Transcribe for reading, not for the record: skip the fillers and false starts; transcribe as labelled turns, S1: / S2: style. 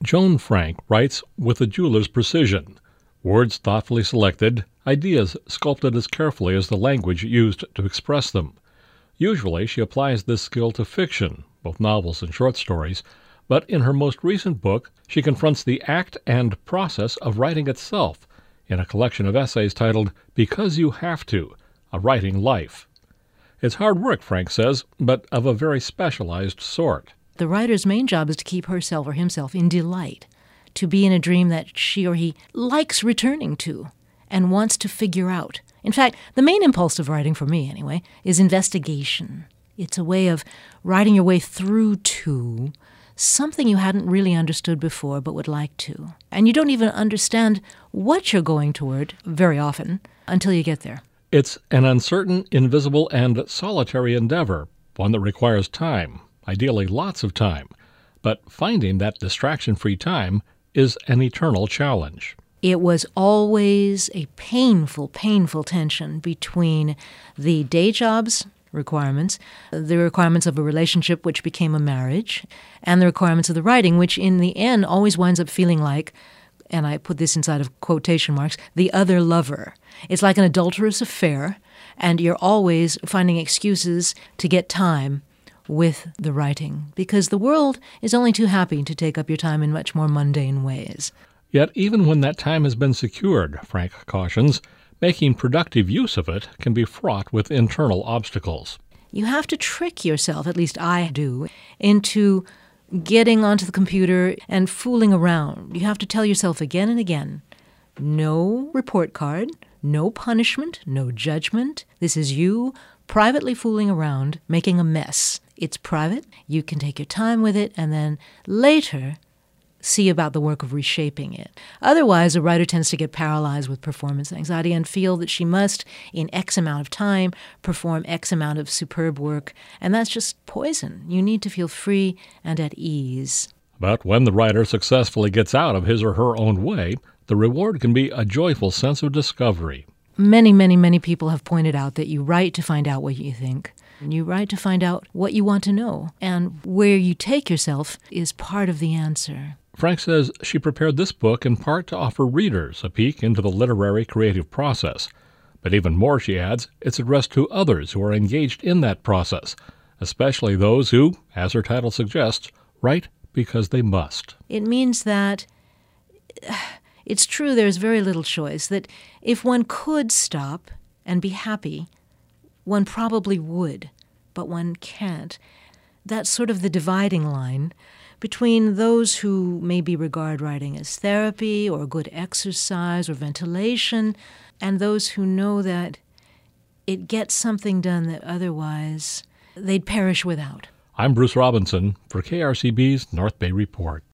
S1: Joan Frank writes with a jeweler's precision. Words thoughtfully selected, ideas sculpted as carefully as the language used to express them. Usually she applies this skill to fiction, both novels and short stories, but in her most recent book, she confronts the act and process of writing itself in a collection of essays titled Because You Have To, A Writing Life. It's hard work, Frank says, but of a very specialized sort.
S2: The writer's main job is to keep herself or himself in delight, to be in a dream that she or he likes returning to and wants to figure out. In fact, the main impulse of writing, for me anyway, is investigation. It's a way of writing your way through to something you hadn't really understood before but would like to. And you don't even understand what you're going toward very often until you get there.
S1: It's an uncertain, invisible, and solitary endeavor, one that requires time, ideally lots of time. But finding that distraction-free time is an eternal challenge.
S2: It was always a painful, painful tension between the day job's requirements, the requirements of a relationship which became a marriage, and the requirements of the writing, which in the end always winds up feeling like, and I put this inside of quotation marks, the other lover. It's like an adulterous affair, and you're always finding excuses to get time with the writing, because the world is only too happy to take up your time in much more mundane ways.
S1: Yet even when that time has been secured, Frank cautions, making productive use of it can be fraught with internal obstacles.
S2: You have to trick yourself, at least I do, into getting onto the computer and fooling around. You have to tell yourself again and again, no report card, no punishment, no judgment. This is you privately fooling around, making a mess. It's private. You can take your time with it and then later see about the work of reshaping it. Otherwise, a writer tends to get paralyzed with performance anxiety and feel that she must, in X amount of time, perform X amount of superb work, and that's just poison. You need to feel free and at ease.
S1: But when the writer successfully gets out of his or her own way, the reward can be a joyful sense of discovery.
S2: Many, many, many people have pointed out that you write to find out what you think. You write to find out what you want to know, and where you take yourself is part of the answer.
S1: Frank says she prepared this book in part to offer readers a peek into the literary creative process. But even more, she adds, it's addressed to others who are engaged in that process, especially those who, as her title suggests, write because they must.
S2: It means that it's true there's very little choice, that if one could stop and be happy, one probably would, but one can't. That's sort of the dividing line between those who maybe regard writing as therapy or good exercise or ventilation, and those who know that it gets something done that otherwise they'd perish without.
S1: I'm Bruce Robinson for KRCB's North Bay Report.